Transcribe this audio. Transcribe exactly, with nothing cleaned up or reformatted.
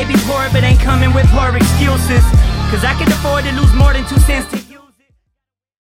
be poor, but ain't coming with poor excuses. Cause I can afford to lose more than two cents to